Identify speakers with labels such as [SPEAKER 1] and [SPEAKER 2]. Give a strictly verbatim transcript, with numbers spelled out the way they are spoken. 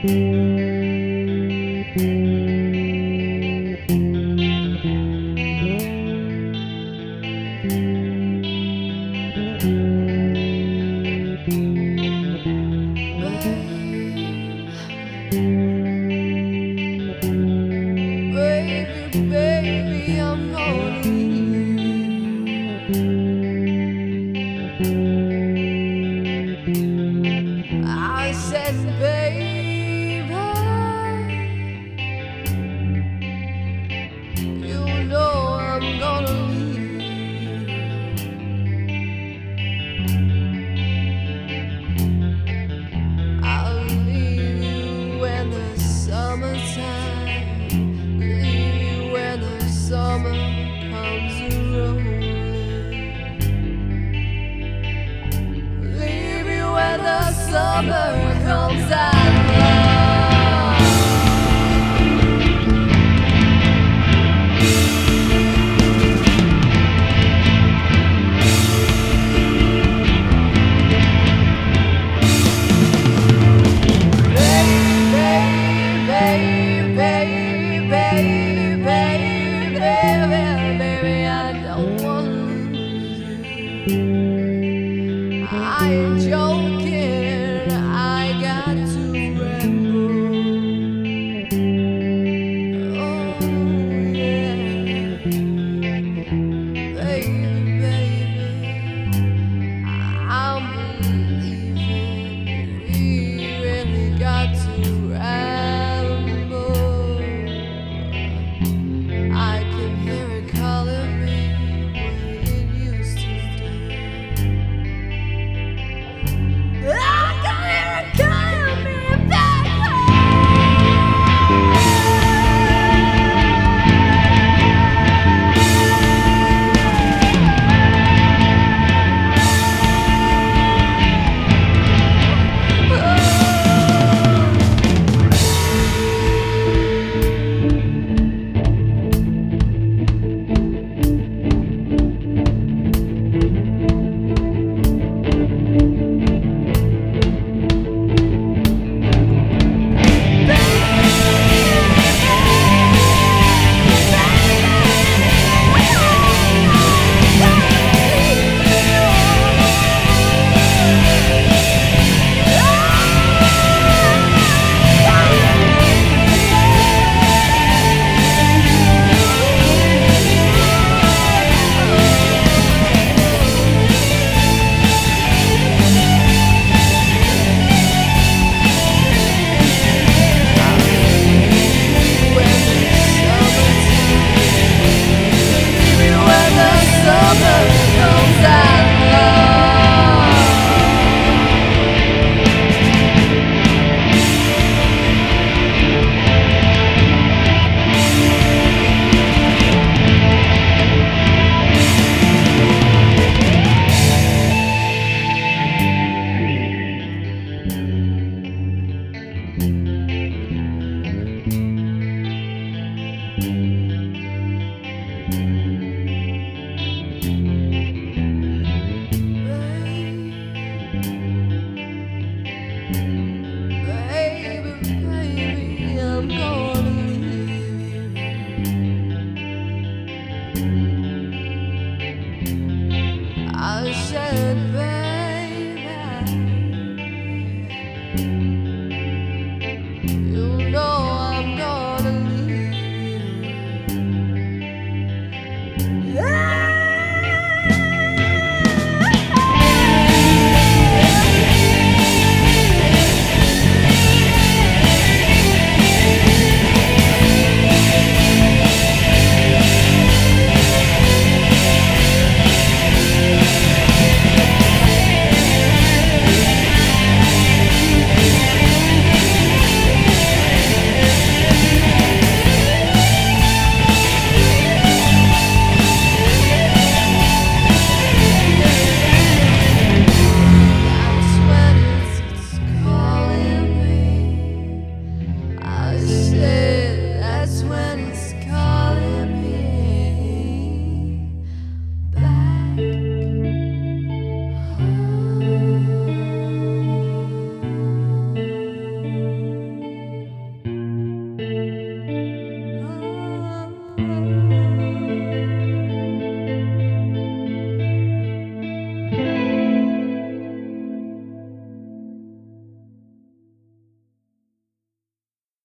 [SPEAKER 1] Baby, baby, I'm gonna leave. I said, baby, you know I'm gonna leave. I'll leave you when the summertime, leave you when the summer comes rolling, leave you when the summer comes out. I ain't joking, I got to ramble. Oh yeah, baby, baby, I'm believing we really got to ramble. I can hear it calling me when it used to do. I can hear it calling me back back.